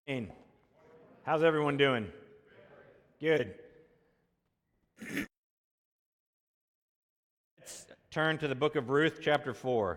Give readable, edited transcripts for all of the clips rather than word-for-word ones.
Hey, how's everyone doing? Good. Let's turn to the book of Ruth, chapter 4.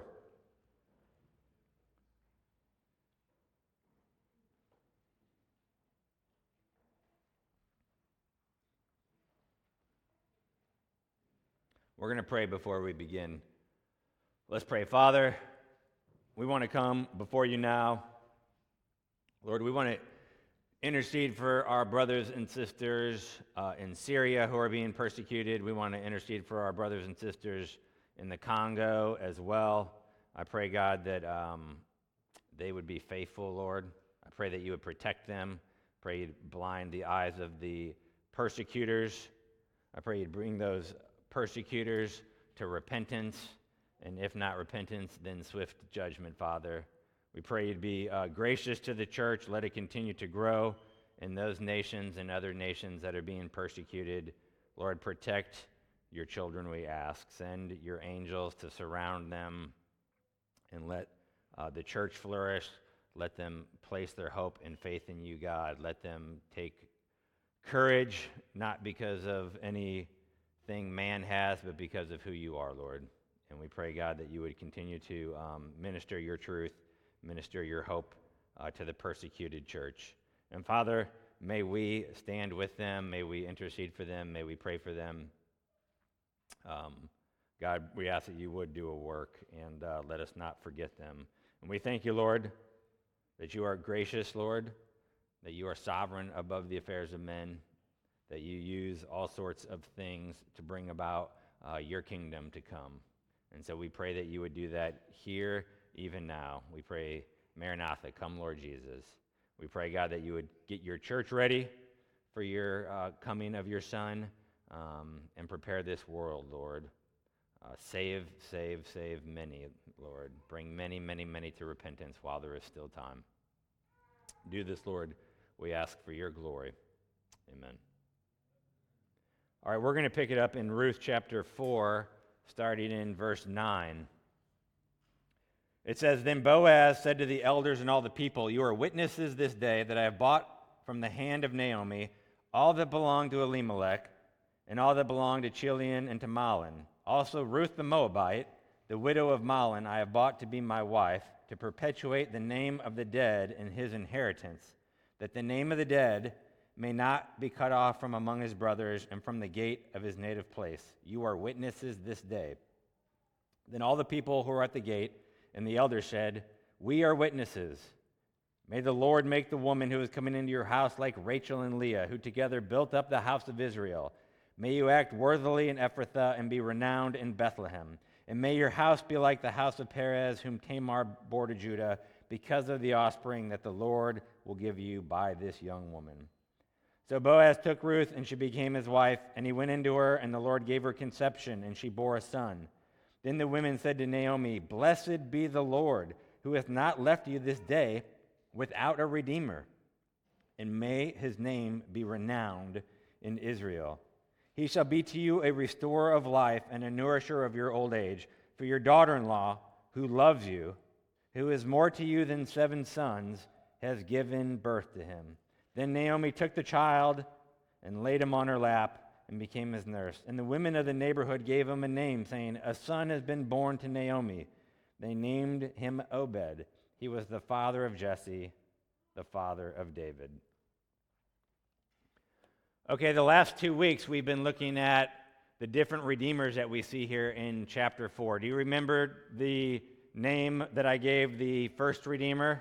We're going to pray before we begin. Let's pray. Father, we want to come before you now. Lord, we want to intercede for our brothers and sisters in Syria who are being persecuted. We want to intercede for our brothers and sisters in the Congo as well. I pray, God, that they would be faithful, Lord. I pray that you would protect them. Pray you'd blind the eyes of the persecutors. I pray you'd bring those persecutors to repentance, and if not repentance, then swift judgment, Father. We pray you'd be gracious to the church. Let it continue to grow in those nations and other nations that are being persecuted. Lord, protect your children, we ask. Send your angels to surround them and let the church flourish. Let them place their hope and faith in you, God. Let them take courage, not because of anything man has, but because of who you are, Lord. And we pray, God, that you would continue to minister your truth, minister your hope to the persecuted church. And Father, may we stand with them. May we intercede for them. May we pray for them. God, we ask that you would do a work and let us not forget them. And we thank you, Lord, that you are gracious, Lord, that you are sovereign above the affairs of men, that you use all sorts of things to bring about your kingdom to come. And so we pray that you would do that here, even now. We pray, Maranatha, come, Lord Jesus. We pray, God, that you would get your church ready for your coming of your Son and prepare this world, Lord. Save many, Lord. Bring many, many, many to repentance while there is still time. Do this, Lord, we ask for your glory. Amen. All right, we're going to pick it up in Ruth chapter 4, starting in verse 9. It says, Then Boaz said to the elders and all the people, You are witnesses this day that I have bought from the hand of Naomi all that belonged to Elimelech, and all that belonged to Chilion and to Mahlon. Also Ruth the Moabite, the widow of Mahlon, I have bought to be my wife, to perpetuate the name of the dead in his inheritance, that the name of the dead may not be cut off from among his brothers and from the gate of his native place. You are witnesses this day. Then all the people who were at the gate and the elders said, We are witnesses. May the Lord make the woman who is coming into your house like Rachel and Leah, who together built up the house of Israel. May you act worthily in Ephrathah and be renowned in Bethlehem. And may your house be like the house of Perez, whom Tamar bore to Judah, because of the offspring that the Lord will give you by this young woman. So Boaz took Ruth, and she became his wife, and he went into her, and the Lord gave her conception, and she bore a son. Then the women said to Naomi, Blessed be the Lord, who hath not left you this day without a redeemer, and may his name be renowned in Israel. He shall be to you a restorer of life and a nourisher of your old age. For your daughter-in-law, who loves you, who is more to you than 7 sons, has given birth to him. Then Naomi took the child and laid him on her lap and became his nurse. And the women of the neighborhood gave him a name, saying, A son has been born to Naomi. They named him Obed. He was the father of Jesse, the father of David. Okay, the last 2 weeks we've been looking at the different redeemers that we see here in chapter 4. Do you remember the name that I gave the first redeemer?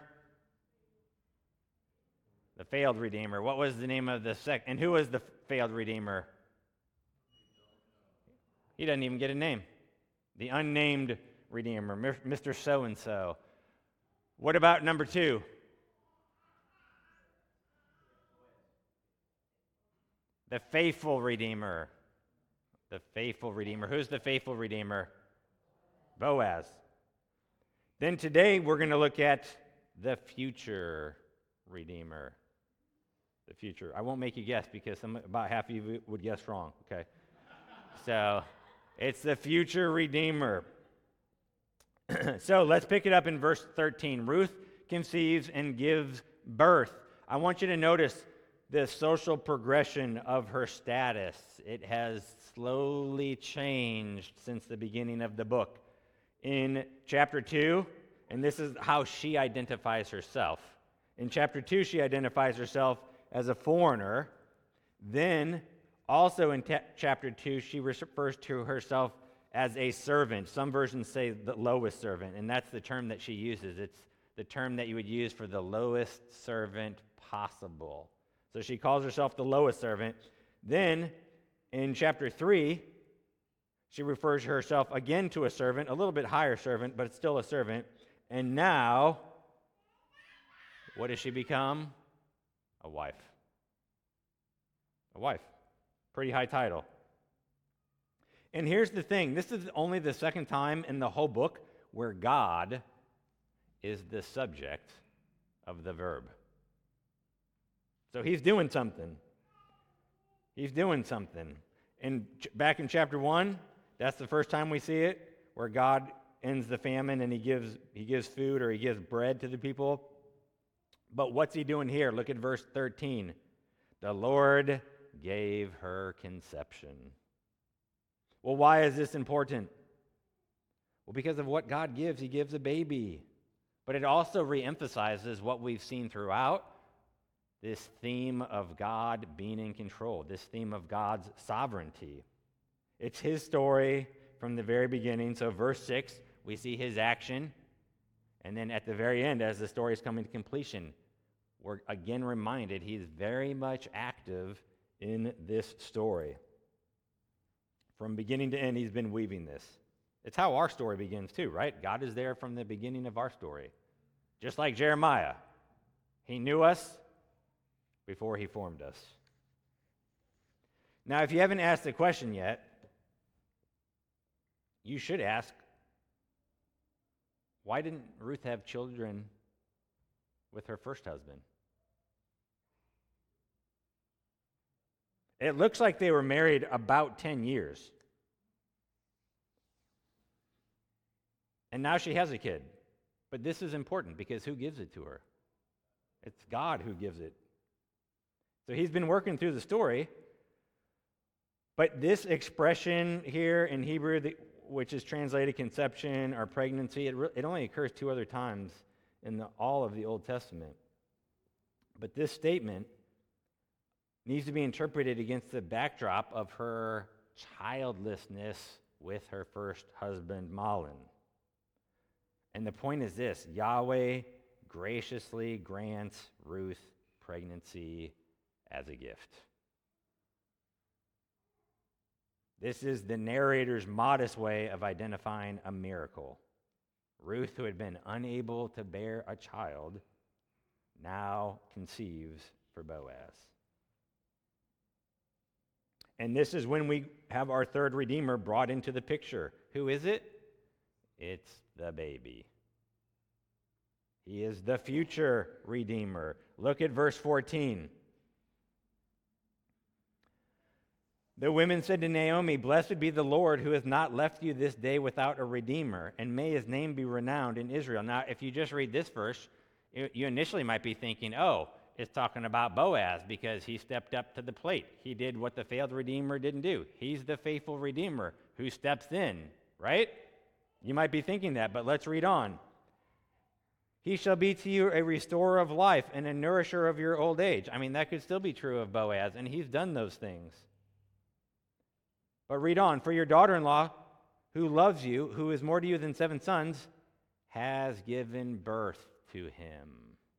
The failed redeemer. What was the name of the second? And who was the failed redeemer? He doesn't even get a name. The unnamed redeemer, Mr. So-and-so. What about number 2? The faithful redeemer. The faithful redeemer. Who's the faithful redeemer? Boaz. Then today we're going to look at the future redeemer. The future. I won't make you guess because about half of you would guess wrong, okay? So it's the future redeemer. So let's pick it up in verse 13. Ruth conceives and gives birth. I want you to notice the social progression of her status. It has slowly changed since the beginning of the book. In chapter 2, and this is how she identifies herself. In chapter 2, she identifies herself as a foreigner. Then, also in chapter 2, she refers to herself as a servant. Some versions say the lowest servant, and that's the term that she uses. It's the term that you would use for the lowest servant possible. So she calls herself the lowest servant. Then, in chapter 3, she refers herself again to a servant, a little bit higher servant, but it's still a servant. And now, what does she become? A wife. A wife. Pretty high title. And here's the thing. This is only the second time in the whole book where God is the subject of the verb. So he's doing something. He's doing something. And back in chapter 1, that's the first time we see it, where God ends the famine and he gives food, or he gives bread to the people. But what's he doing here? Look at verse 13. The Lord gave her conception. Well, why is this important? Well, because of what God gives. He gives a baby. But it also reemphasizes what we've seen throughout, this theme of God being in control, this theme of God's sovereignty. It's his story from the very beginning. So verse 6, we see his action. And then at the very end, as the story is coming to completion, we're again reminded he's very much active in this story. From beginning to end, he's been weaving this. It's how our story begins too, right? God is there from the beginning of our story. Just like Jeremiah. He knew us before he formed us. Now, if you haven't asked the question yet, you should ask, why didn't Ruth have children with her first husband? It looks like they were married about 10 years. And now she has a kid. But this is important because who gives it to her? It's God who gives it. So he's been working through the story. But this expression here in Hebrew, which is translated conception or pregnancy, it only occurs 2 other times in all of the Old Testament. But this statement needs to be interpreted against the backdrop of her childlessness with her first husband, Mahlon. And the point is this: Yahweh graciously grants Ruth pregnancy as a gift. This is the narrator's modest way of identifying a miracle. Ruth, who had been unable to bear a child, now conceives for Boaz. And this is when we have our third Redeemer brought into the picture. Who is it? It's the baby. He is the future Redeemer. Look at verse 14. The women said to Naomi, "Blessed be the Lord who has not left you this day without a Redeemer, and may his name be renowned in Israel." Now, if you just read this verse, you initially might be thinking, oh, it's talking about Boaz because he stepped up to the plate. He did what the failed Redeemer didn't do. He's the faithful Redeemer who steps in, right? You might be thinking that, but let's read on. He shall be to you a restorer of life and a nourisher of your old age. I mean, that could still be true of Boaz, and he's done those things. But read on. For your daughter-in-law, who loves you, who is more to you than 7 sons, has given birth to him.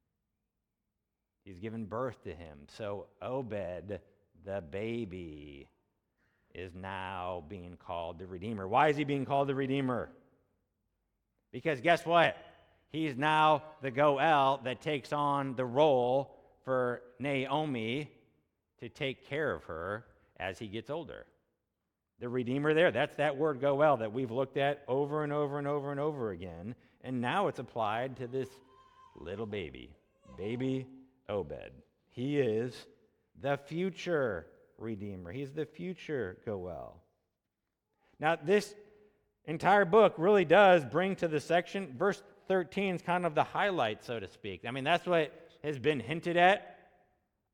He's given birth to him. So Obed, the baby, is now being called the Redeemer. Why is he being called the Redeemer? Because guess what? He's now the Goel that takes on the role for Naomi to take care of her as he gets older. The Redeemer there, that's that word Goel that we've looked at over and over and over and over again. And now it's applied to this little baby Obed. He is the future Redeemer. He's the future Goel. Now, this entire book really does bring to the section, verse 13 is kind of the highlight, so to speak. I mean, that's what has been hinted at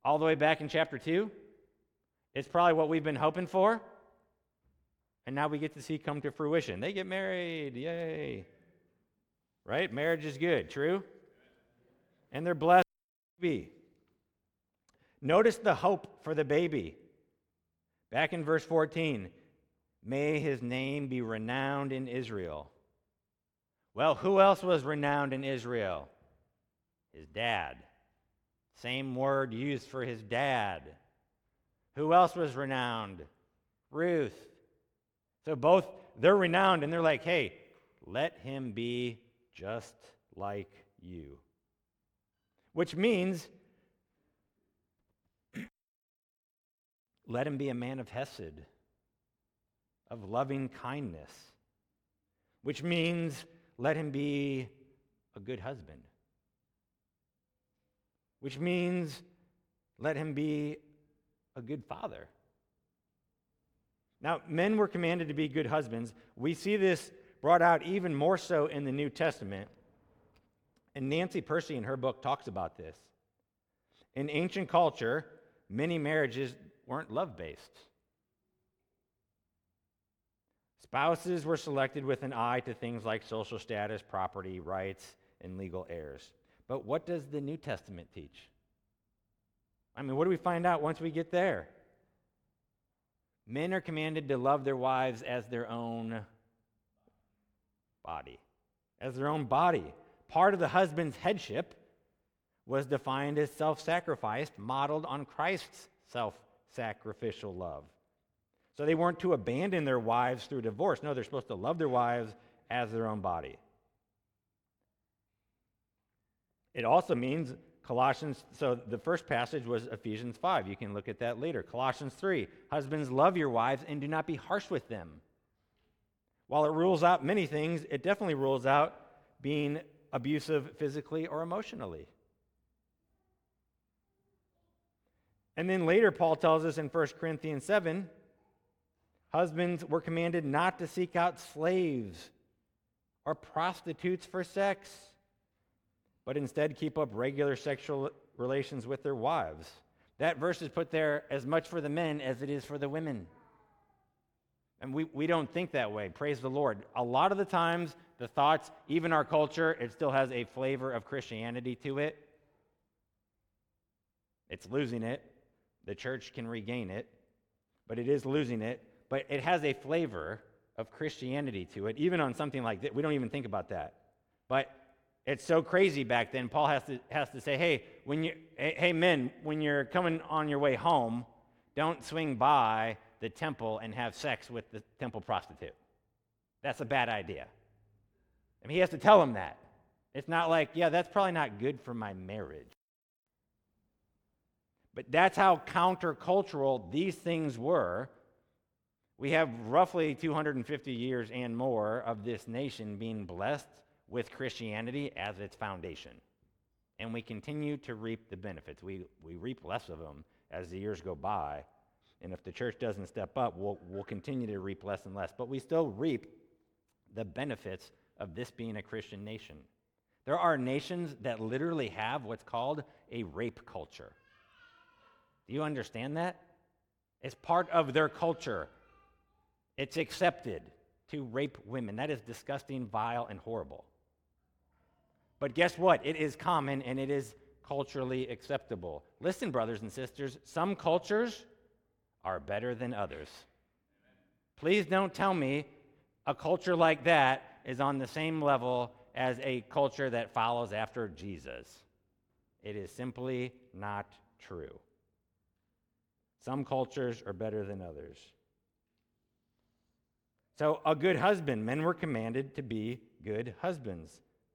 all the way back in chapter 2. It's probably what we've been hoping for. And now we get to see come to fruition. They get married. Yay. Right? Marriage is good. True? And they're blessed to be. Notice the hope for the baby. Back in verse 14, may his name be renowned in Israel. Well, who else was renowned in Israel? His dad. Same word used for his dad. Who else was renowned? Ruth. So both, they're renowned, and they're like, hey, let him be just like you. Which means, let him be a man of hesed, of loving kindness. Which means, let him be a good husband. Which means, let him be a good father. Now, men were commanded to be good husbands. We see this brought out even more so in the New Testament. And Nancy Percy in her book talks about this. In ancient culture, many marriages weren't love-based. Spouses were selected with an eye to things like social status, property, rights, and legal heirs. But what does the New Testament teach? I mean, what do we find out once we get there? Men are commanded to love their wives as their own body. As their own body. Part of the husband's headship was defined as self-sacrificed, modeled on Christ's self-sacrificial love. So they weren't to abandon their wives through divorce. No, they're supposed to love their wives as their own body. It also means Colossians, so the first passage was Ephesians 5. You can look at that later. Colossians 3, husbands, love your wives and do not be harsh with them. While it rules out many things, it definitely rules out being abusive physically or emotionally. And then later, Paul tells us in 1 Corinthians 7, husbands were commanded not to seek out slaves or prostitutes for sex, but instead keep up regular sexual relations with their wives. That verse is put there as much for the men as it is for the women. And we don't think that way. Praise the Lord. A lot of the times, the thoughts, even our culture, it still has a flavor of Christianity to it. It's losing it. The church can regain it, but it is losing it. But it has a flavor of Christianity to it, even on something like that. We don't even think about that. But it's so crazy back then. Paul has to say, hey men, when you're coming on your way home, don't swing by the temple and have sex with the temple prostitute. That's a bad idea. I mean, he has to tell them that. It's not like, yeah, that's probably not good for my marriage. But that's how countercultural these things were. We have roughly 250 years and more of this nation being blessed with Christianity as its foundation. And we continue to reap the benefits. We reap less of them as the years go by. And if the church doesn't step up, we'll continue to reap less and less. But we still reap the benefits of this being a Christian nation. There are nations that literally have what's called a rape culture. Do you understand that? It's part of their culture. It's accepted to rape women. That is disgusting, vile, and horrible. But guess what? It is common and it is culturally acceptable. Listen, brothers and sisters, some cultures are better than others. Please don't tell me a culture like that is on the same level as a culture that follows after Jesus. It is simply not true. Some cultures are better than others. So, a good husband, men were commanded to be good husbands.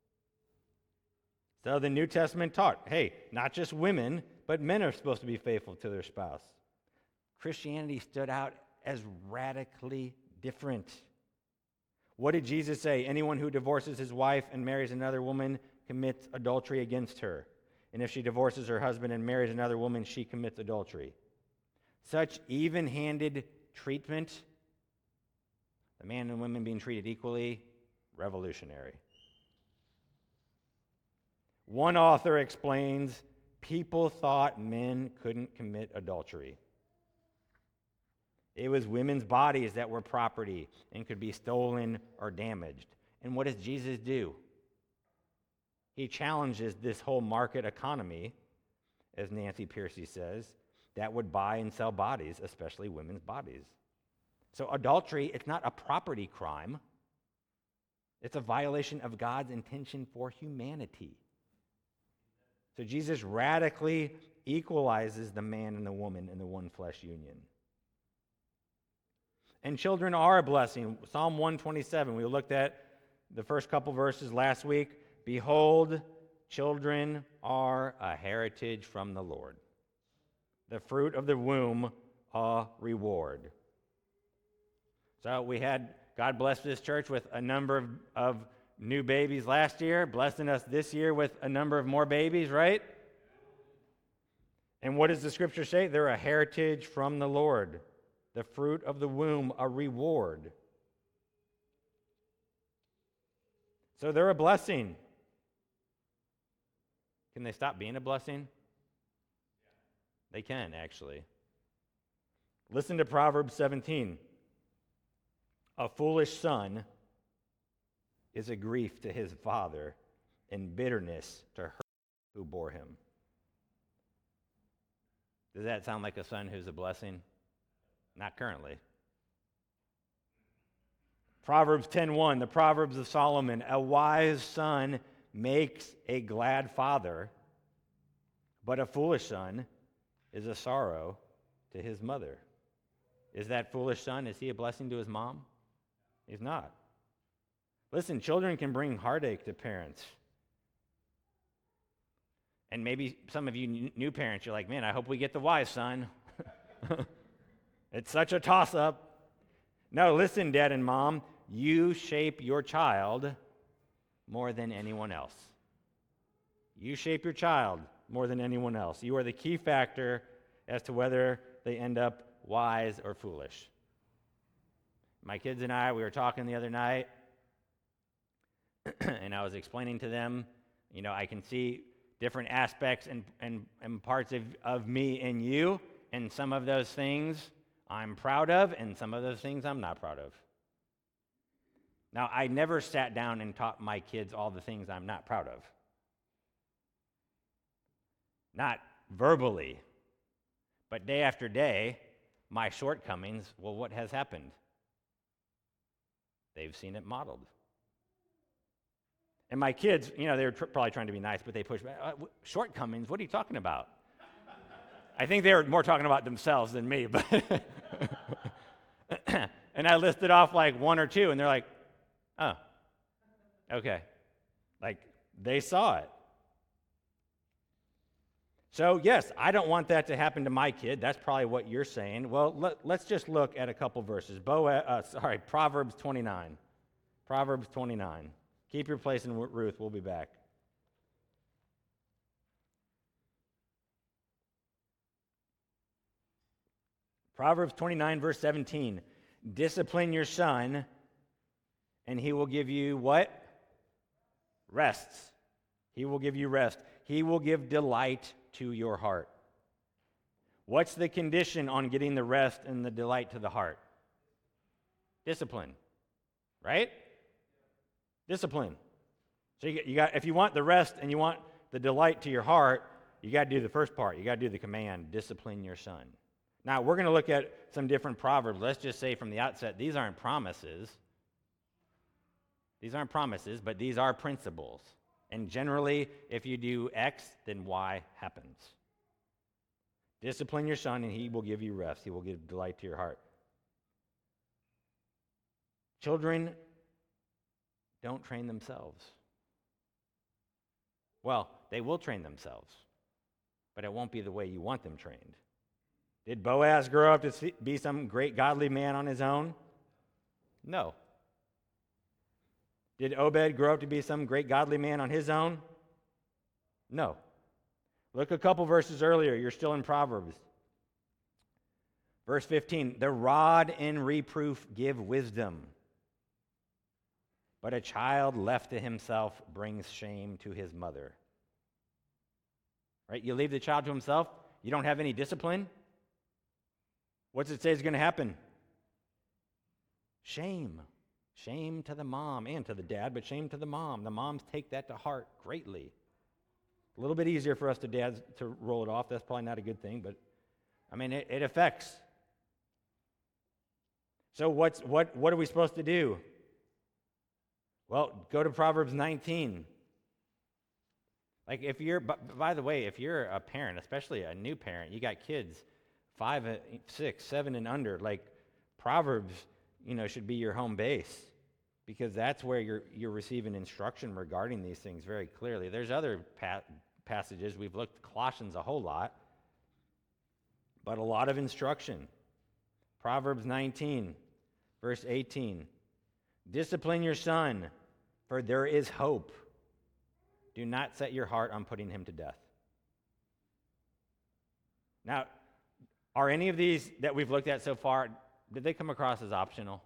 So the New Testament taught, hey, not just women, but men are supposed to be faithful to their spouse. Christianity stood out as radically different. What did Jesus say? Anyone who divorces his wife and marries another woman commits adultery against her. And if she divorces her husband and marries another woman, she commits adultery. Such even-handed treatment, the man and women being treated equally, revolutionary. One author explains People thought men couldn't commit adultery. It was women's bodies that were property and could be stolen or damaged. And what does Jesus do? He challenges this whole market economy, as Nancy Pearcey says, that would buy and sell bodies, especially women's bodies. So adultery, it's not a property crime. It's a violation of God's intention for humanity. So Jesus radically equalizes the man and the woman in the one flesh union. And children are a blessing. Psalm 127, we looked at the first couple verses last week. Behold, children are a heritage from the Lord. The fruit of the womb, a reward. So we had, God blessed this church with a number of new babies last year, blessing us this year with a number of more babies, right? And what does the scripture say? They're a heritage from the Lord. The fruit of the womb, a reward. So they're a blessing. Can they stop being a blessing? They can, actually. Listen to Proverbs 17. A foolish son is a grief to his father, and bitterness to her who bore him. Does that sound like a son who's a blessing? Not currently. Proverbs 10:1, the Proverbs of Solomon. A wise son makes a glad father, but a foolish son is a sorrow to his mother. Is that foolish son, is he a blessing to his mom? He's not. Listen, children can bring heartache to parents. And maybe some of you new parents, you're like, man, I hope we get the wise son. It's such a toss-up. No, listen, Dad and Mom, you shape your child more than anyone else. You shape your child more than anyone else. You are the key factor as to whether they end up wise or foolish. My kids and I, we were talking the other night, and I was explaining to them, I can see different aspects and parts of me and you, and some of those things I'm proud of, and some of those things I'm not proud of. Now, I never sat down and taught my kids all the things I'm not proud of. Not verbally, but day after day, my shortcomings, well, what has happened? They've seen it modeled. And my kids, they were probably trying to be nice, but they pushed back. Shortcomings? What are you talking about? I think they were more talking about themselves than me, but and I listed off like one or two, and they're like, oh, okay. Like, they saw it. So, yes, I don't want that to happen to my kid. That's probably what you're saying. Well, let's just look at a couple verses. Proverbs 29. Proverbs 29. Keep your place in Ruth. We'll be back. Proverbs 29, verse 17. Discipline your son, and he will give you what? Rest. He will give you rest. He will give delight to your heart. What's the condition on getting the rest and the delight to the heart? Discipline, right? Discipline. So you got, if you want the rest and you want the delight to your heart, you got to do the first part. You got to do the command, discipline your son. Now, we're going to look at some different proverbs. Let's just say from the outset, these aren't promises. These aren't promises, but these are principles. And generally, if you do X, then Y happens. Discipline your son, and he will give you rest. He will give delight to your heart. Children don't train themselves. Well, they will train themselves, but it won't be the way you want them trained. Did Boaz grow up to be some great godly man on his own? No. Did Obed grow up to be some great godly man on his own? No. Look a couple verses earlier. You're still in Proverbs. Verse 15, the rod and reproof give wisdom, but a child left to himself brings shame to his mother. right? You leave the child to himself, you don't have any discipline. What's it say is going to happen? Shame. Shame to the mom and to the dad, but shame to the mom. The moms take that to heart greatly. A little bit easier for us to dads to roll it off. That's probably not a good thing, but I mean, it affects. So what are we supposed to do? Well, go to Proverbs 19. Like if you're, by the way, if you're a parent, especially a new parent, you got kids 5, 6, 7 and under, like Proverbs, should be your home base because that's where you're receiving instruction regarding these things very clearly. There's other passages. We've looked at Colossians a whole lot, but a lot of instruction. Proverbs 19, verse 18. Discipline your son, for there is hope. Do not set your heart on putting him to death. Now, are any of these that we've looked at so far, did they come across as optional?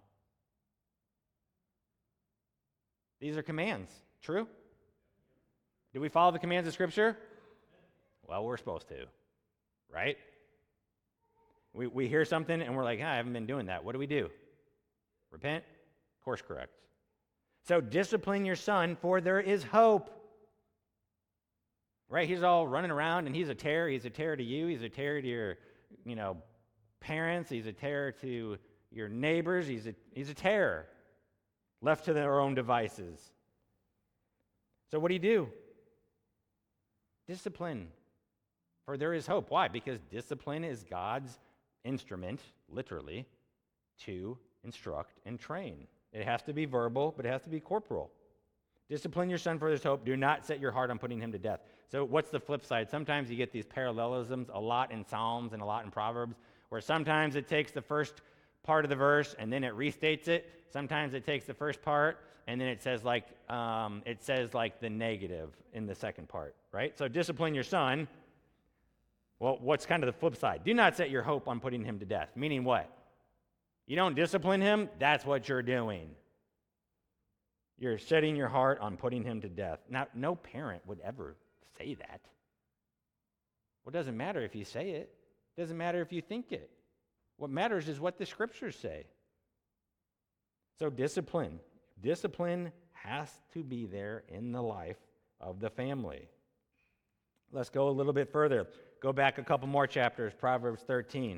These are commands. True? Do we follow the commands of Scripture? Well, we're supposed to, right? We hear something and we're like, I haven't been doing that. What do? Repent, course correct. So discipline your son, for there is hope. Right? He's all running around and he's a terror. He's a terror to you. He's a terror to your, parents. He's a terror to your neighbors. He's a terror left to their own devices. So what do? Discipline, for there is hope. Why? Because discipline is God's instrument, literally, to instruct and train. It has to be verbal, but it has to be corporal. Discipline your son for his hope. Do not set your heart on putting him to death. So what's the flip side? Sometimes you get these parallelisms, a lot in Psalms and a lot in Proverbs, where sometimes it takes the first part of the verse and then it restates it. Sometimes it takes the first part and then it says like the negative in the second part, right? So discipline your son. Well, what's kind of the flip side? Do not set your hope on putting him to death. Meaning what? You don't discipline him, that's what you're doing. You're setting your heart on putting him to death. Now, no parent would ever say that. Well, it doesn't matter if you say it. It doesn't matter if you think it. What matters is what the Scriptures say. So discipline. Discipline has to be there in the life of the family. Let's go a little bit further. Go back a couple more chapters, Proverbs 13.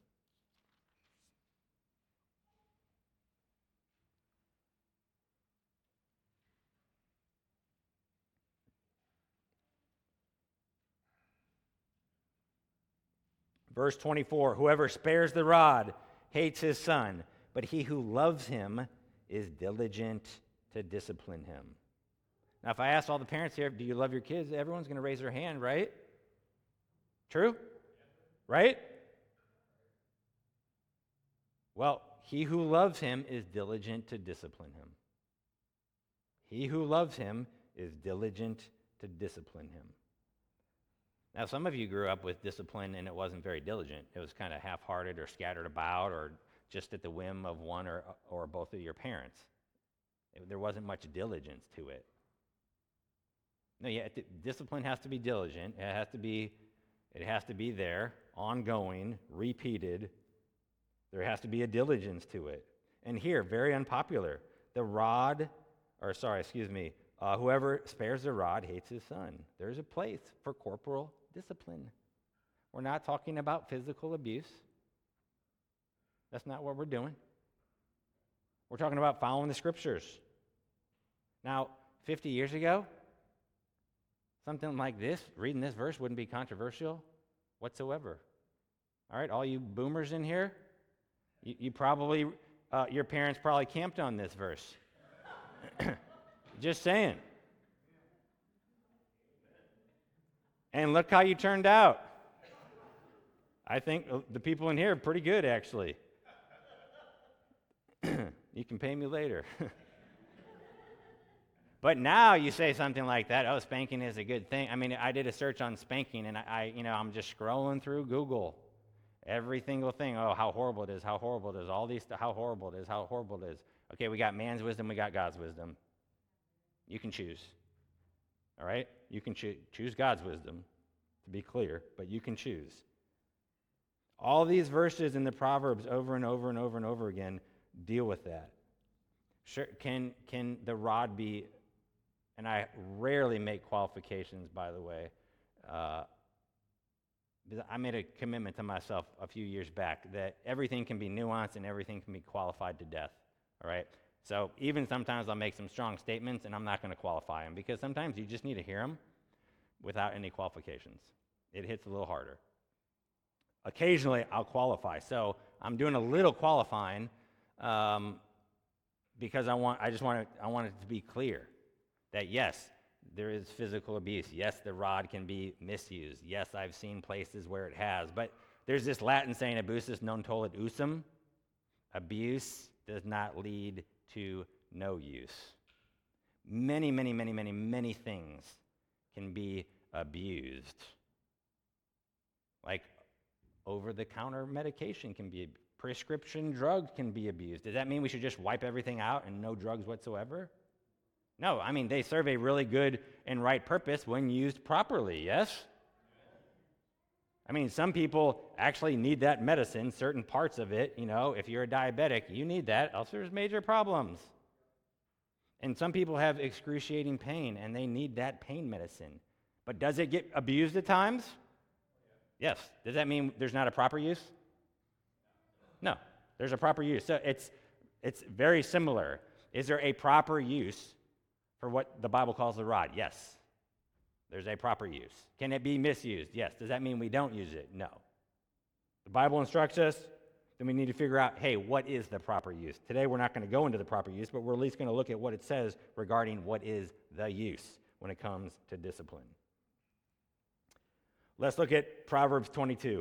Verse 24, whoever spares the rod hates his son, but he who loves him is diligent to discipline him. Now, if I ask all the parents here, do you love your kids? Everyone's going to raise their hand, right? True? Right? Well, he who loves him is diligent to discipline him. He who loves him is diligent to discipline him. Now, some of you grew up with discipline and it wasn't very diligent. It was kind of half-hearted or scattered about or just at the whim of one or both of your parents. There wasn't much diligence to it. No, discipline has to be diligent. It has to be there, ongoing, repeated. There has to be a diligence to it. And here, very unpopular, whoever spares the rod hates his son. There's a place for corporal discipline. We're not talking about physical abuse. That's not what we're doing. We're talking about following the Scriptures. Now, 50 years ago, something like this, reading this verse wouldn't be controversial whatsoever. All right, all you boomers in here, you probably, your parents probably camped on this verse. Just saying. And look how you turned out. I think the people in here are pretty good, actually. You can pay me later. But now you say something like that, oh, spanking is a good thing. I mean, I did a search on spanking, and I'm just scrolling through Google. Every single thing, oh, how horrible it is, how horrible it is, all these, how horrible it is, how horrible it is. Okay, we got man's wisdom, we got God's wisdom. You can choose. All right? You can choose God's wisdom to be clear, but you can choose. All these verses in the Proverbs over and over and over and over again deal with that. Sure, can the rod be, and I rarely make qualifications, by the way. I made a commitment to myself a few years back that everything can be nuanced and everything can be qualified to death, all right? So even sometimes I'll make some strong statements and I'm not going to qualify them because sometimes you just need to hear them without any qualifications. It hits a little harder. Occasionally I'll qualify. So I'm doing a little qualifying because I want it to be clear that yes, there is physical abuse. Yes, the rod can be misused. Yes, I've seen places where it has. But there's this Latin saying, abusus non tollit usum. Abuse does not lead to no use. Many, many, many, many, many things can be abused. Like over-the-counter medication can be abused. Prescription drugs can be abused. Does that mean we should just wipe everything out and no drugs whatsoever? No, I mean, they serve a really good and right purpose when used properly, yes? I mean, some people actually need that medicine, certain parts of it. If you're a diabetic, you need that, else there's major problems. And some people have excruciating pain, and they need that pain medicine. But does it get abused at times? Yes. Does that mean there's not a proper use? No, there's a proper use. So it's very similar. Is there a proper use for what the Bible calls the rod? Yes. There's a proper use. Can it be misused? Yes. Does that mean we don't use it? No. The Bible instructs us, then we need to figure out, hey, what is the proper use? Today we're not going to go into the proper use, but we're at least going to look at what it says regarding what is the use when it comes to discipline. Let's look at Proverbs 22.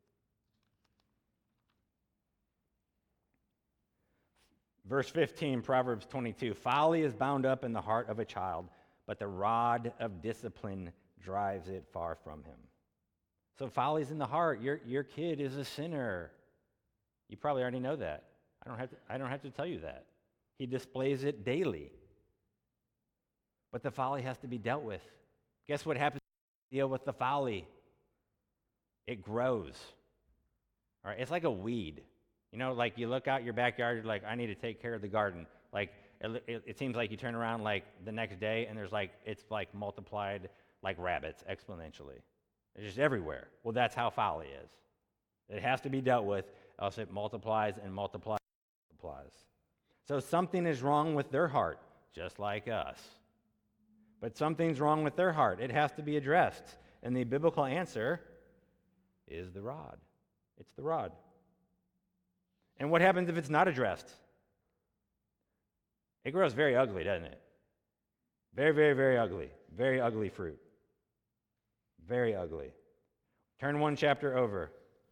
Verse 15, Proverbs 22. Folly is bound up in the heart of a child, but the rod of discipline drives it far from him. So folly's in the heart. Your kid is a sinner. You probably already know that. I don't have to tell you that. He displays it daily. But the folly has to be dealt with. Guess what happens when you deal with the folly? It grows. All right, it's like a weed. Like you look out your backyard, you're like, I need to take care of the garden. Like it seems like you turn around like the next day and it's like multiplied like rabbits exponentially. It's just everywhere. Well, that's how folly is. It has to be dealt with, else it multiplies and multiplies and multiplies. So something is wrong with their heart, just like us. But something's wrong with their heart. It has to be addressed. And the biblical answer is the rod. It's the rod. And what happens if it's not addressed? It grows very ugly, doesn't it? Very, very, very ugly. Very ugly fruit. Very ugly. Turn one chapter over.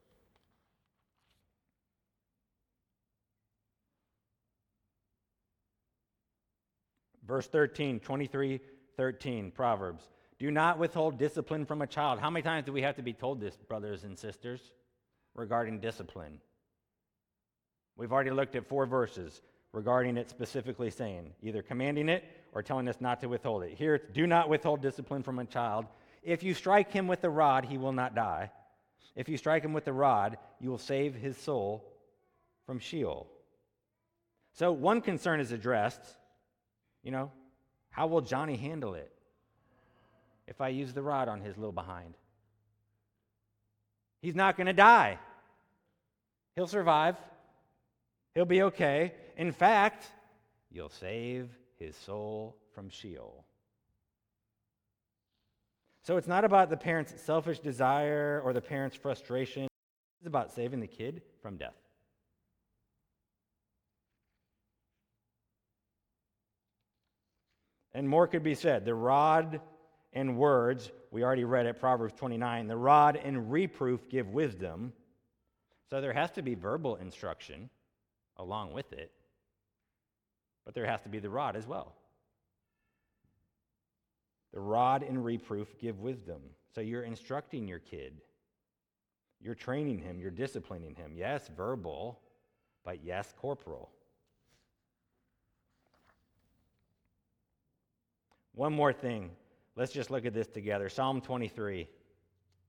Verse 13, 23:13, Proverbs. Do not withhold discipline from a child. How many times do we have to be told this, brothers and sisters, regarding discipline? We've already looked at 4 verses regarding it specifically saying, either commanding it or telling us not to withhold it. Here it's, do not withhold discipline from a child. If you strike him with the rod, he will not die. If you strike him with the rod, you will save his soul from Sheol. So one concern is addressed. How will Johnny handle it if I use the rod on his little behind? He's not going to die. He'll survive. He'll be okay. In fact, you'll save his soul from Sheol. So it's not about the parent's selfish desire or the parent's frustration. It's about saving the kid from death. And more could be said. The rod and words, we already read it, Proverbs 29. The rod and reproof give wisdom. So there has to be verbal instruction along with it. But there has to be the rod as well. The rod and reproof give wisdom. So you're instructing your kid. You're training him. You're disciplining him. Yes, verbal, but yes, corporal. One more thing. Let's just look at this together. Psalm 23.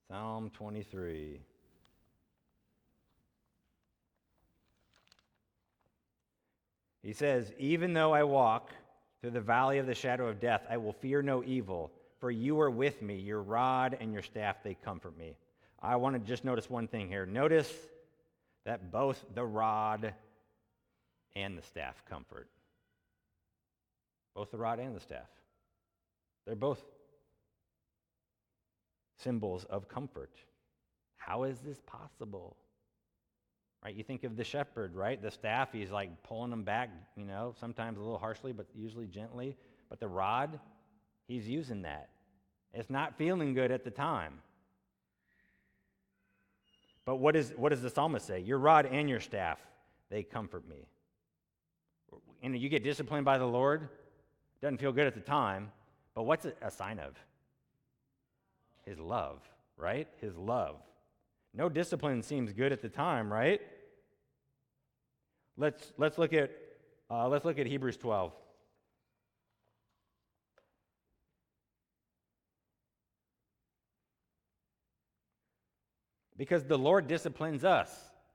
Psalm 23. He says, even though I walk through the valley of the shadow of death, I will fear no evil, for you are with me. Your rod and your staff, they comfort me. I want to just notice one thing here. Notice that both the rod and the staff comfort. Both the rod and the staff. They're both symbols of comfort. How is this possible? Right? You think of the shepherd, right? The staff, he's like pulling them back, sometimes a little harshly, but usually gently. But the rod, he's using that. It's not feeling good at the time. But what does the psalmist say? Your rod and your staff, they comfort me. And you get disciplined by the Lord. Doesn't feel good at the time, but what's it a sign of? His love, right? His love. No discipline seems good at the time, right? Let's look at Hebrews 12. Because the Lord disciplines us.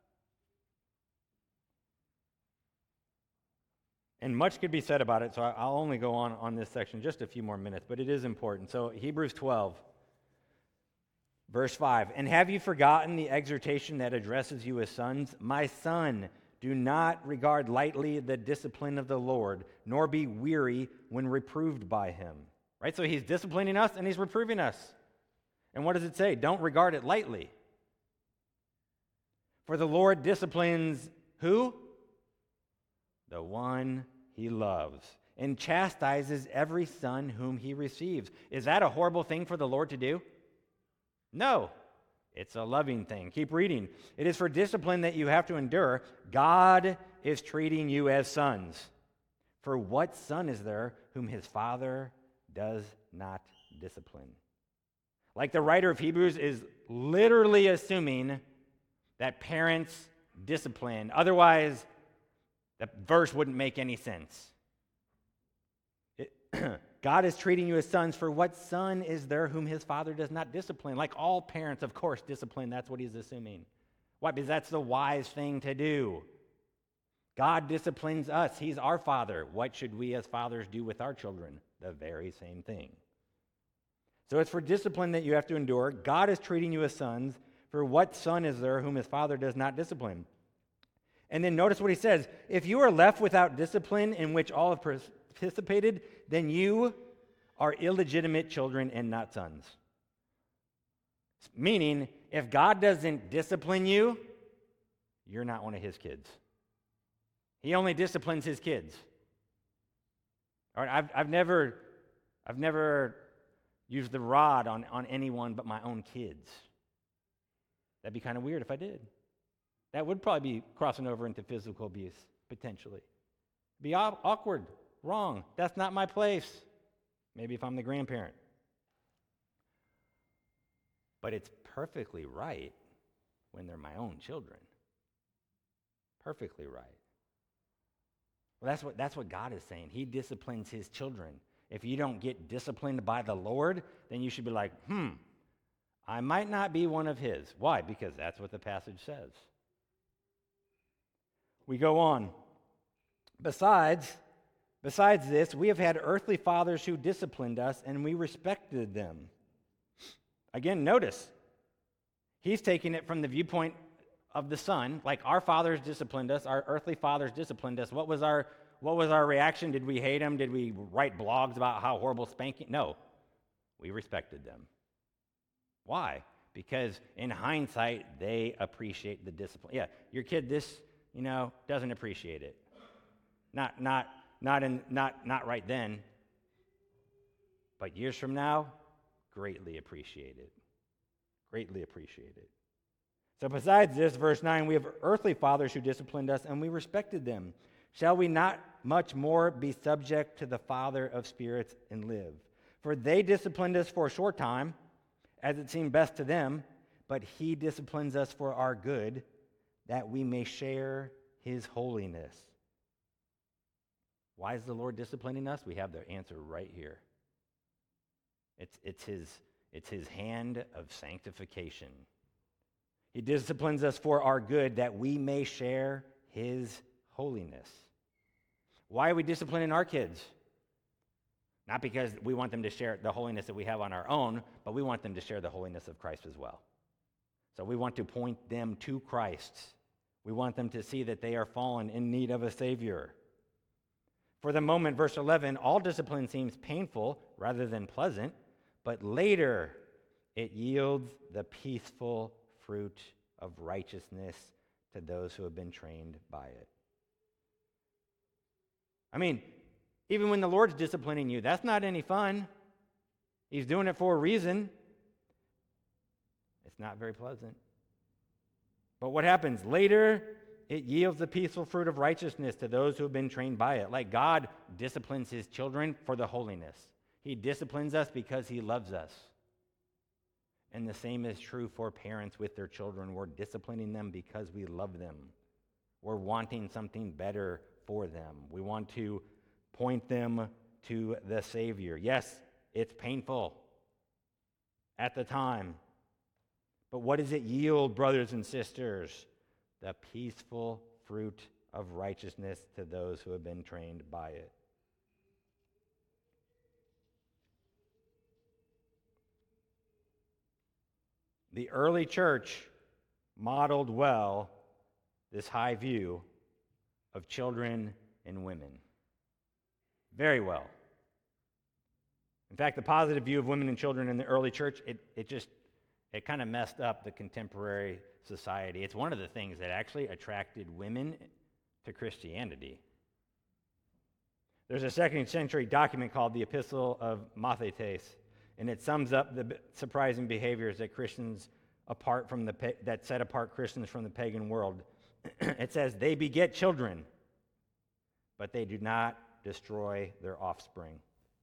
And much could be said about it, so I'll only go on this section just a few more minutes, but it is important. So Hebrews 12, verse 5. And have you forgotten the exhortation that addresses you as sons? My son, do not regard lightly the discipline of the Lord, nor be weary when reproved by him. Right? So he's disciplining us and he's reproving us. And what does it say? Don't regard it lightly. For the Lord disciplines who? The one he loves, and chastises every son whom he receives. Is that a horrible thing for the Lord to do? No. It's a loving thing. Keep reading. It is for discipline that you have to endure. God is treating you as sons. For what son is there whom his father does not discipline? Like the writer of Hebrews is literally assuming that parents discipline. Otherwise, the verse wouldn't make any sense. God is treating you as sons, for what son is there whom his father does not discipline? Like all parents, of course, discipline. That's what he's assuming. Why? Because that's the wise thing to do. God disciplines us. He's our father. What should we as fathers do with our children? The very same thing. So it's for discipline that you have to endure. God is treating you as sons, for what son is there whom his father does not discipline? And then notice what he says. If you are left without discipline in which all have participated, then you are illegitimate children and not sons. Meaning, if God doesn't discipline you, you're not one of his kids. He only disciplines his kids. All right, I've never used the rod on anyone but my own kids. That'd be kind of weird if I did. That would probably be crossing over into physical abuse, potentially. Be awkward, wrong. That's not my place. Maybe if I'm the grandparent. But it's perfectly right when they're my own children. Perfectly right. Well, that's what God is saying. He disciplines his children. If you don't get disciplined by the Lord, then you should be like, I might not be one of his. Why? Because that's what the passage says. We go on. Besides this, we have had earthly fathers who disciplined us, and we respected them. Again, notice, he's taking it from the viewpoint of the son, like our fathers disciplined us, our earthly fathers disciplined us. What was our reaction? Did we hate them? Did we write blogs about how horrible spanking? No, we respected them. Why? Because in hindsight, they appreciate the discipline. Yeah, your kid doesn't appreciate it. Not right then. But years from now, greatly appreciate it. Greatly appreciate it. So besides this, verse 9, we have earthly fathers who disciplined us, and we respected them. Shall we not much more be subject to the Father of spirits and live? For they disciplined us for a short time, as it seemed best to them, but he disciplines us for our good, that we may share his holiness. Why is the Lord disciplining us? We have the answer right here. It's his hand of sanctification. He disciplines us for our good that we may share his holiness. Why are we disciplining our kids? Not because we want them to share the holiness that we have on our own, but we want them to share the holiness of Christ as well. So we want to point them to Christ. We want them to see that they are fallen in need of a Savior. For the moment, verse 11, all discipline seems painful rather than pleasant, but later it yields the peaceful fruit of righteousness to those who have been trained by it. I mean, even when the Lord's disciplining you, that's not any fun. He's doing it for a reason. It's not very pleasant. But what happens? Later, it yields the peaceful fruit of righteousness to those who have been trained by it. Like God disciplines his children for the holiness. He disciplines us because he loves us. And the same is true for parents with their children. We're disciplining them because we love them. We're wanting something better for them. We want to point them to the Savior. Yes, it's painful at the time. But what does it yield, brothers and sisters? The peaceful fruit of righteousness to those who have been trained by it. The early church modeled well this high view of children and women. Very well. In fact, the positive view of women and children in the early church, it kind of messed up the contemporary society. It's one of the things that actually attracted women to Christianity. There's a second century document called the Epistle of Mathetes, and it sums up the surprising behaviors that that set apart Christians from the pagan world. It says, they beget children, but they do not destroy their offspring.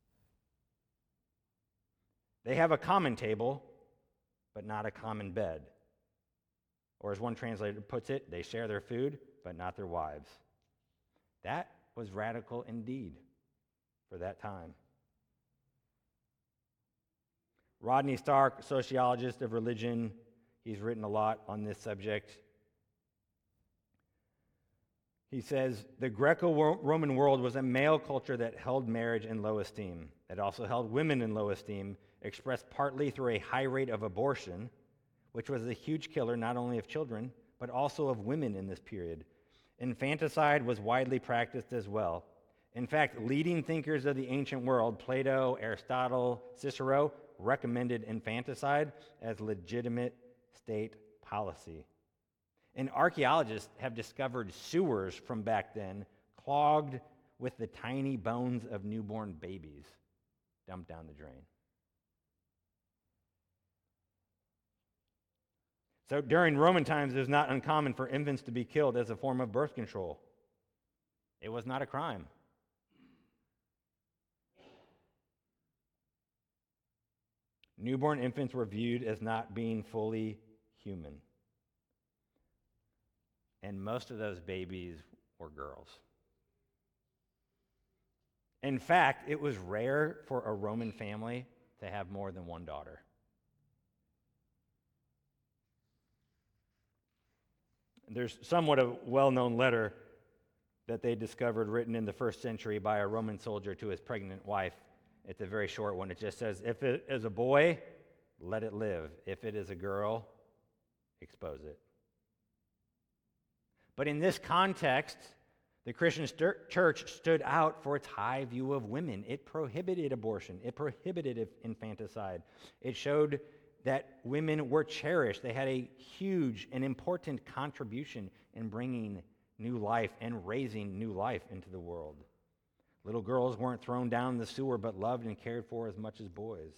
They have a common table, but not a common bed. Or as one translator puts it, they share their food, but not their wives. That was radical indeed for that time. Rodney Stark, sociologist of religion, he's written a lot on this subject. He says, the Greco-Roman world was a male culture that held marriage in low esteem. It also held women in low esteem, expressed partly through a high rate of abortion, which was a huge killer not only of children, but also of women in this period. Infanticide was widely practiced as well. In fact, leading thinkers of the ancient world, Plato, Aristotle, Cicero, recommended infanticide as legitimate state policy. And archaeologists have discovered sewers from back then clogged with the tiny bones of newborn babies dumped down the drain. So during Roman times, it was not uncommon for infants to be killed as a form of birth control. It was not a crime. Newborn infants were viewed as not being fully human. And most of those babies were girls. In fact, it was rare for a Roman family to have more than one daughter. There's somewhat a well-known letter that they discovered written in the first century by a Roman soldier to his pregnant wife. It's a very short one. It just says, if it is a boy, let it live. If it is a girl, expose it. But in this context, the Christian church stood out for its high view of women. It prohibited abortion. It prohibited infanticide. It showed that women were cherished. They had a huge and important contribution in bringing new life and raising new life into the world. Little girls weren't thrown down the sewer, but loved and cared for as much as boys.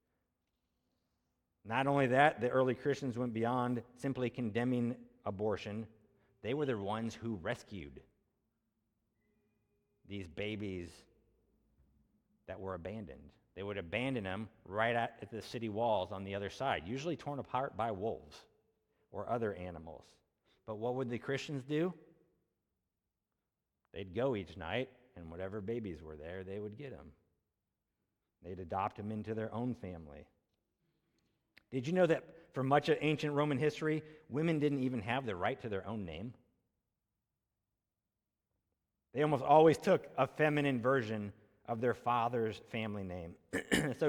Not only that, the early Christians went beyond simply condemning abortion. They were the ones who rescued these babies that were abandoned. They would abandon them right at the city walls on the other side, usually torn apart by wolves or other animals. But what would the Christians do? They'd go each night, and whatever babies were there, they would get them. They'd adopt them into their own family. Did you know that for much of ancient Roman history, women didn't even have the right to their own name? They almost always took a feminine version of their father's family name. So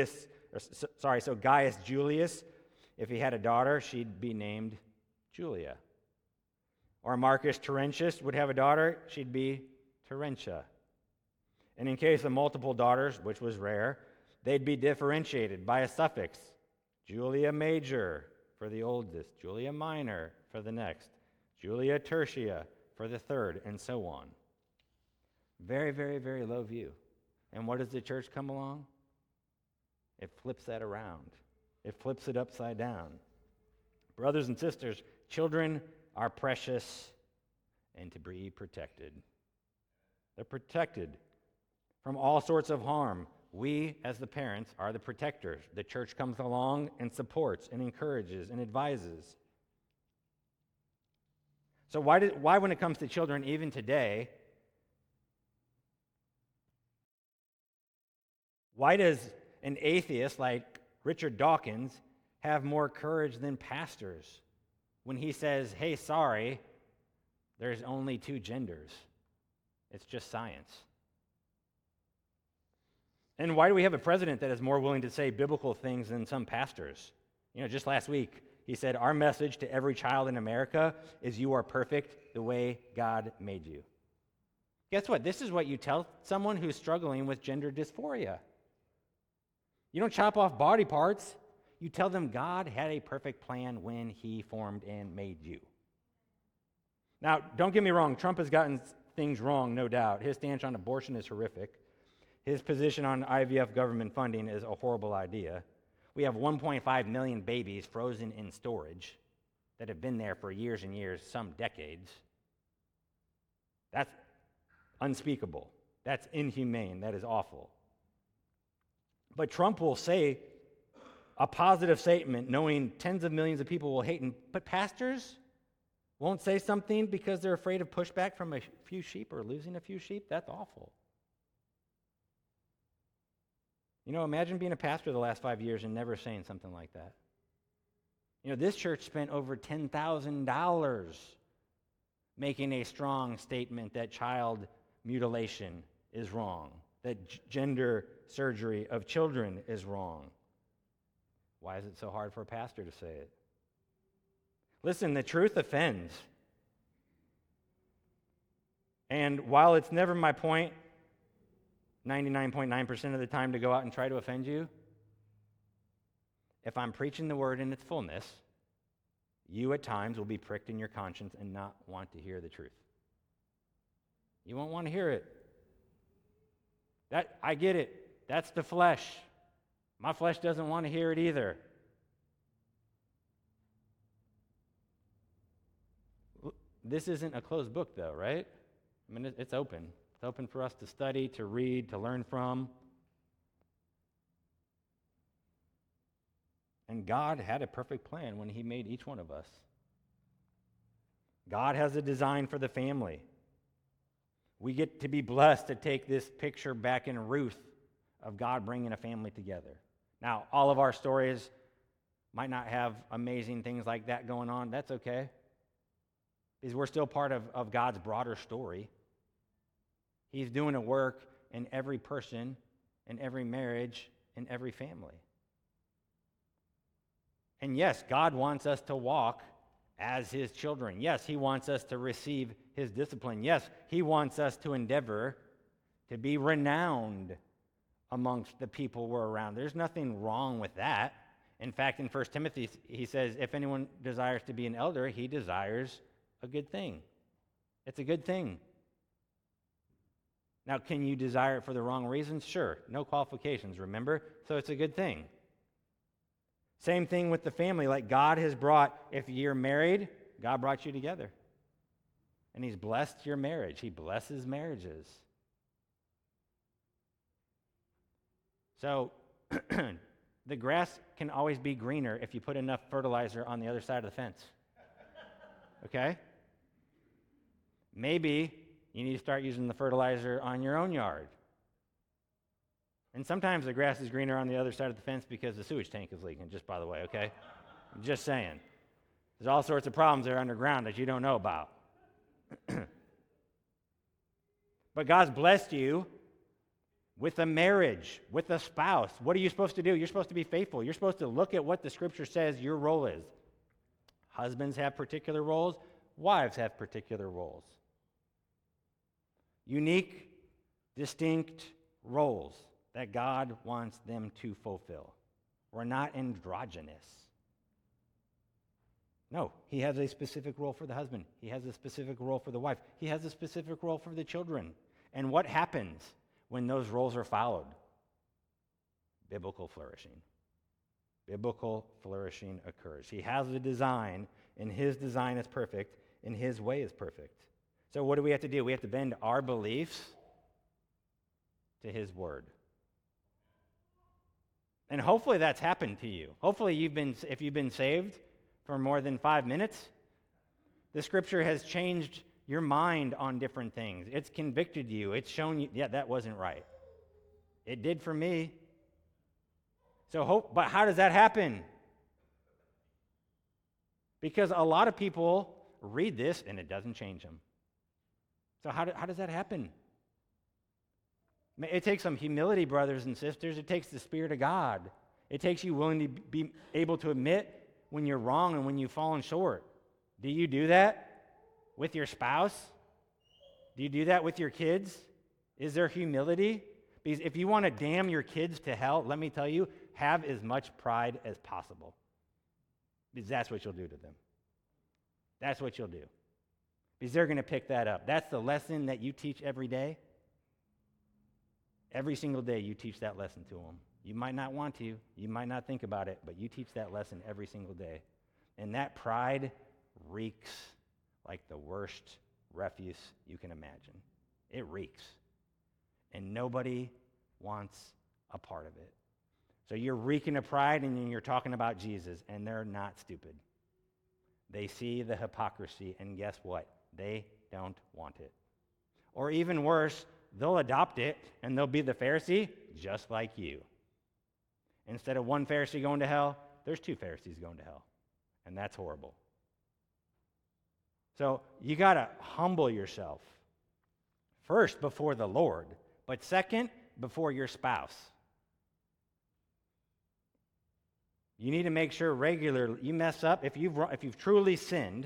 Gaius Julius, if he had a daughter, she'd be named Julia. Or Marcus Terentius would have a daughter, she'd be Terentia. And in case of multiple daughters, which was rare, they'd be differentiated by a suffix. Julia Major for the oldest, Julia Minor for the next, Julia Tertia for the third, and so on. Very, very, very low view. And what does the church come along? It flips that around. It flips it upside down. Brothers and sisters, children are precious and to be protected. They're protected from all sorts of harm. We, as the parents, are the protectors. The church comes along and supports and encourages and advises. So why when it comes to children, even today, why does an atheist like Richard Dawkins have more courage than pastors when he says, hey, sorry, there's only two genders? It's just science. And why do we have a president that is more willing to say biblical things than some pastors? Just last week, he said, our message to every child in America is you are perfect the way God made you. Guess what? This is what you tell someone who's struggling with gender dysphoria. You don't chop off body parts. You tell them God had a perfect plan when he formed and made you. Now, don't get me wrong. Trump has gotten things wrong, no doubt. His stance on abortion is horrific. His position on IVF government funding is a horrible idea. We have 1.5 million babies frozen in storage that have been there for years and years, some decades. That's unspeakable. That's inhumane. That is awful. But Trump will say a positive statement knowing tens of millions of people will hate him, but pastors won't say something because they're afraid of pushback from a few sheep or losing a few sheep? That's awful. Imagine being a pastor the last 5 years and never saying something like that. This church spent over $10,000 making a strong statement that child mutilation is wrong, that gender surgery of children is wrong. Why is it so hard for a pastor to say it? Listen, the truth offends. And while it's never my point, 99.9% of the time, to go out and try to offend you, if I'm preaching the word in its fullness, you at times will be pricked in your conscience and not want to hear the truth. You won't want to hear it. I get it. That's the flesh. My flesh doesn't want to hear it either. This isn't a closed book, though, right? I mean, it's open. It's open for us to study, to read, to learn from. And God had a perfect plan when he made each one of us. God has a design for the family. We get to be blessed to take this picture back in Ruth of God bringing a family together. Now, all of our stories might not have amazing things like that going on. That's okay, because we're still part of God's broader story. He's doing a work in every person, in every marriage, in every family. And yes, God wants us to walk as his children. Yes, he wants us to receive his discipline. Yes, he wants us to endeavor to be renowned amongst the people we're around. There's nothing wrong with that. In fact, in 1 Timothy, he says, if anyone desires to be an elder, he desires a good thing. It's a good thing. Now, can you desire it for the wrong reasons? Sure. No qualifications, remember? So it's a good thing. Same thing with the family. Like God has brought, if you're married, God brought you together. And he's blessed your marriage. He blesses marriages. So the grass can always be greener if you put enough fertilizer on the other side of the fence. Okay? Maybe you need to start using the fertilizer on your own yard. And sometimes the grass is greener on the other side of the fence because the sewage tank is leaking, just by the way, okay? I'm just saying. There's all sorts of problems there underground that you don't know about. But God's blessed you with a marriage, with a spouse. What are you supposed to do? You're supposed to be faithful. You're supposed to look at what the Scripture says your role is. Husbands have particular roles. Wives have particular roles. Unique, distinct roles that God wants them to fulfill. We're not androgynous. No, he has a specific role for the husband. He has a specific role for the wife. He has a specific role for the children. And what happens when those roles are followed? Biblical flourishing. Biblical flourishing occurs. He has a design, and his design is perfect, and his way is perfect. So what do we have to do? We have to bend our beliefs to his word. And hopefully that's happened to you. Hopefully if you've been saved for more than 5 minutes, the Scripture has changed your mind on different things. It's convicted you. It's shown you, yeah, that wasn't right. It did for me. But how does that happen? Because a lot of people read this and it doesn't change them. So how does that happen? It takes some humility, brothers and sisters. It takes the Spirit of God. It takes you willing to be able to admit when you're wrong and when you've fallen short. Do you do that with your spouse? Do you do that with your kids? Is there humility? Because if you want to damn your kids to hell, let me tell you, have as much pride as possible. Because that's what you'll do to them. That's what you'll do. Because they're going to pick that up. That's the lesson that you teach every day. Every single day you teach that lesson to them. You might not want to, you might not think about it, but you teach that lesson every single day. And that pride reeks like the worst refuse you can imagine. It reeks. And nobody wants a part of it. So you're reeking of pride and you're talking about Jesus, and they're not stupid. They see the hypocrisy, and guess what? They don't want it. Or even worse, they'll adopt it, and they'll be the Pharisee just like you. Instead of one Pharisee going to hell, there's 2 Pharisees going to hell. And that's horrible. So you got to humble yourself. First, before the Lord. But second, before your spouse. You need to make sure regularly you mess up. If you've truly sinned,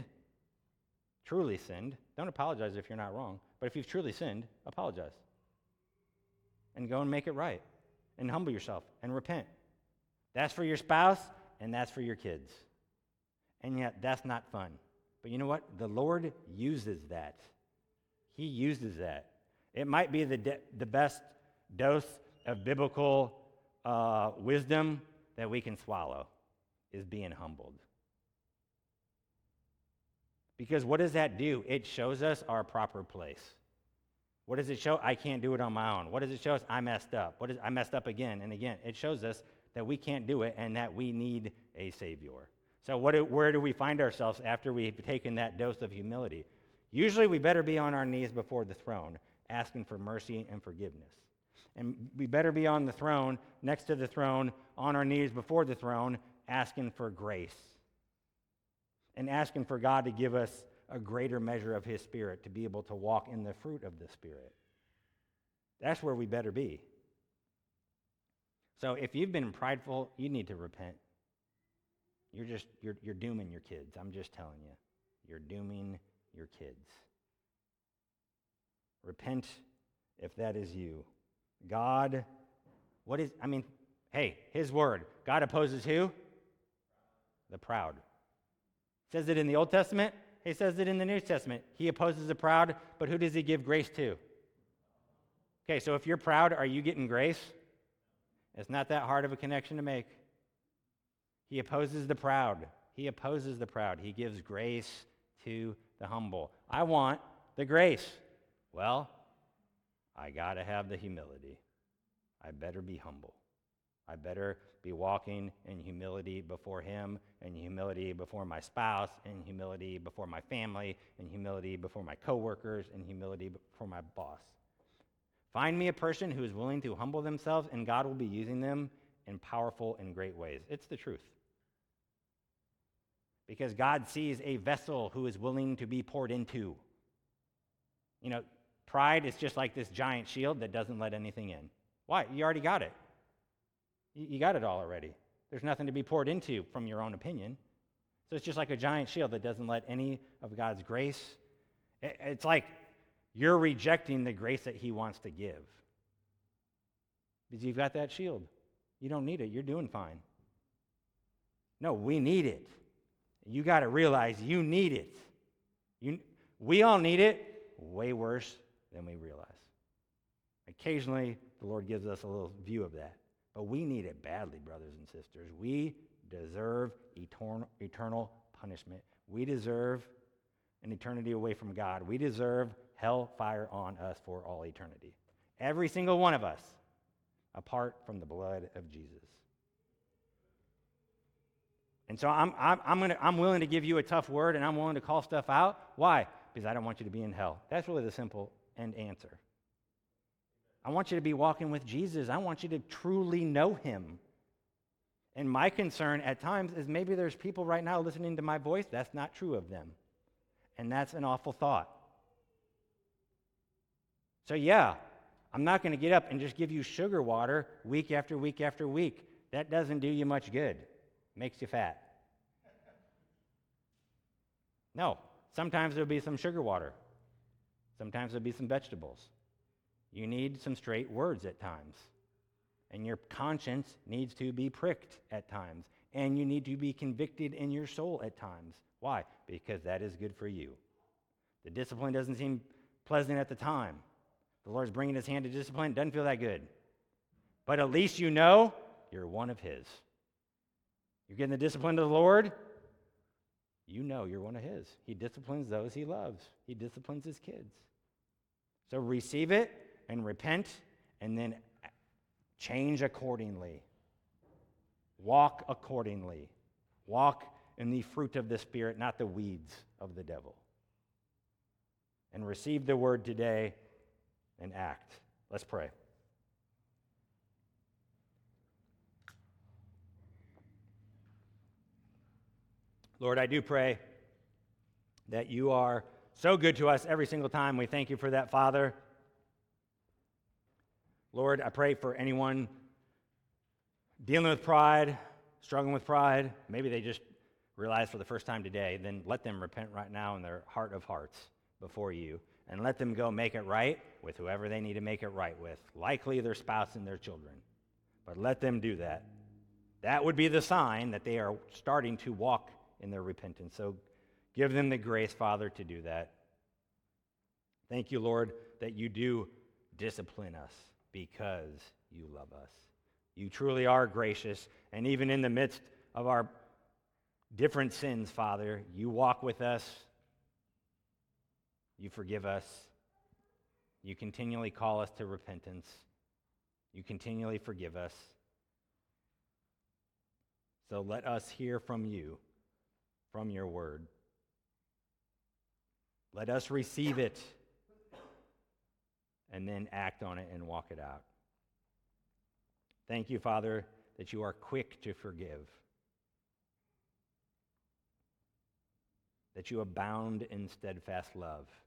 don't apologize if you're not wrong. But if you've truly sinned, apologize. And go and make it right. And humble yourself and repent. That's for your spouse, and that's for your kids. And yet, that's not fun. But you know what? The Lord uses that. He uses that. It might be the best dose of biblical wisdom that we can swallow, is being humbled. Because what does that do? It shows us our proper place. What does it show? I can't do it on my own. What does it show us? I messed up. I messed up again and again. It shows us that we can't do it and that we need a Savior. So where do we find ourselves after we've taken that dose of humility? Usually we better be on our knees before the throne, asking for mercy and forgiveness. And we better be on the throne, next to the throne, on our knees before the throne, asking for grace. And asking for God to give us a greater measure of his Spirit to be able to walk in the fruit of the Spirit. That's where we better be. So if you've been prideful, you need to repent. You're dooming your kids. I'm just telling you. You're dooming your kids. Repent if that is you. God, his word. God opposes who? The proud. Says it in the Old Testament. He says it in the New Testament. He opposes the proud, but who does he give grace to? Okay, so if you're proud, are you getting grace? It's not that hard of a connection to make. He opposes the proud. He opposes the proud. He gives grace to the humble. I want the grace. Well, I got to have the humility. I better be humble. I better be walking in humility before him, and humility before my spouse, and humility before my family, and humility before my coworkers, and humility before my boss. Find me a person who is willing to humble themselves, and God will be using them in powerful and great ways. It's the truth. Because God sees a vessel who is willing to be poured into. You know, pride is just like this giant shield that doesn't let anything in. Why? You already got it. You got it all already. There's nothing to be poured into from your own opinion. So it's just like a giant shield that doesn't let any of God's grace. It's like you're rejecting the grace that he wants to give. Because you've got that shield. You don't need it. You're doing fine. No, we need it. You got to realize you need it. We all need it way worse than we realize. Occasionally, the Lord gives us a little view of that. But we need it badly, brothers and sisters. We deserve eternal punishment. We deserve an eternity away from God. We deserve hellfire on us for all eternity. Every single one of us, apart from the blood of Jesus. And so I'm willing to give you a tough word, and I'm willing to call stuff out. Why? Because I don't want you to be in hell. That's really the simple end answer. I want you to be walking with Jesus. I want you to truly know him. And my concern at times is maybe there's people right now listening to my voice, that's not true of them. And that's an awful thought. So yeah, I'm not going to get up and just give you sugar water week after week after week. That doesn't do you much good. Makes you fat. No, sometimes there'll be some sugar water. Sometimes there'll be some vegetables. You need some straight words at times. And your conscience needs to be pricked at times. And you need to be convicted in your soul at times. Why? Because that is good for you. The discipline doesn't seem pleasant at the time. The Lord's bringing his hand to discipline. Doesn't feel that good. But at least you know you're one of his. You're getting the discipline of the Lord. You know you're one of his. He disciplines those he loves. He disciplines his kids. So receive it and repent and then change accordingly. Walk accordingly. Walk in the fruit of the Spirit, not the weeds of the devil. And receive the word today and act. Let's pray. Lord, I do pray that you are so good to us every single time. We thank you for that, Father. Lord, I pray for anyone dealing with pride, struggling with pride. Maybe they just realized for the first time today. Then let them repent right now in their heart of hearts before you. And let them go make it right with whoever they need to make it right with. Likely their spouse and their children. But let them do that. That would be the sign that they are starting to walk in their repentance. So give them the grace, Father, to do that. Thank you, Lord, that you do discipline us because you love us. You truly are gracious, and even in the midst of our different sins, Father, you walk with us. You forgive us. You continually call us to repentance. You continually forgive us. So let us hear from you, from your word. Let us receive it and then act on it and walk it out. Thank you, Father, that you are quick to forgive, that you abound in steadfast love.